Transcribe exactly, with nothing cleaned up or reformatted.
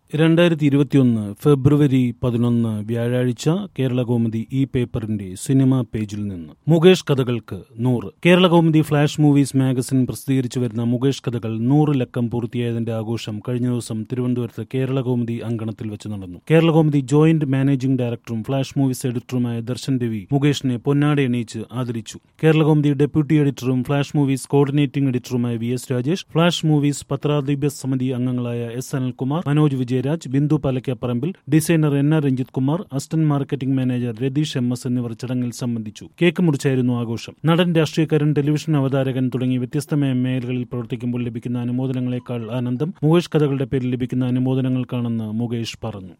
രണ്ടായിരത്തി ഇരുപത്തിയൊന്ന് ഫെബ്രുവരി പതിനൊന്ന് വ്യാഴാഴ്ച കേരളകൗമുദി ഈ പേപ്പറിന്റെ സിനിമാ പേജിൽ നിന്ന് മുകേഷ് കഥകൾക്ക് നൂറ്. കേരളകൗമുദി ഫ്ലാഷ് മൂവീസ് മാഗസിൻ പ്രസിദ്ധീകരിച്ചു വരുന്ന മുകേഷ് കഥകൾ നൂറ് ലക്കം പൂർത്തിയായതിന്റെ ആഘോഷം കഴിഞ്ഞ ദിവസം തിരുവനന്തപുരത്ത് കേരളകൗമുദി അങ്കണത്തിൽ വെച്ച് നടന്നു. കേരളകൗമുദി ജോയിന്റ് മാനേജിംഗ് ഡയറക്ടറും ഫ്ലാഷ് മൂവീസ് എഡിറ്ററുമായ ദർശൻ രവി മുകേഷിനെ പൊന്നാട എണീച്ച് ആദരിച്ചു. കേരളകൗമുദി ഡെപ്യൂട്ടി എഡിറ്ററും ഫ്ലാഷ് മൂവീസ് കോർഡിനേറ്റിംഗ് എഡിറ്ററുമായ V S Rajesh, flash movies പത്രാധിപ സമിതി അംഗങ്ങളായ S Anilkumar, Manoj Vijayaraj, Bindu Palakkaparambil, designer N R Ranjith Kumar, assistant marketing manager Ratheesh M S എന്നിവർ ചടങ്ങിൽ സംബന്ധിച്ചു. കേക്ക് മുറിച്ചായിരുന്നു ആഘോഷം. നടൻ, രാഷ്ട്രീയക്കാരൻ, ടെലിവിഷൻ അവതാരകൻ തുടങ്ങി വ്യത്യസ്തമായ മേഖലകളിൽ പ്രവർത്തിക്കുമ്പോൾ ലഭിക്കുന്ന അനുമോദനങ്ങളെക്കാൾ ആനന്ദം മുകേഷ് കഥകളുടെ പേരിൽ ലഭിക്കുന്ന അനുമോദനങ്ങൾക്കാണെന്ന് മുകേഷ് പറഞ്ഞു.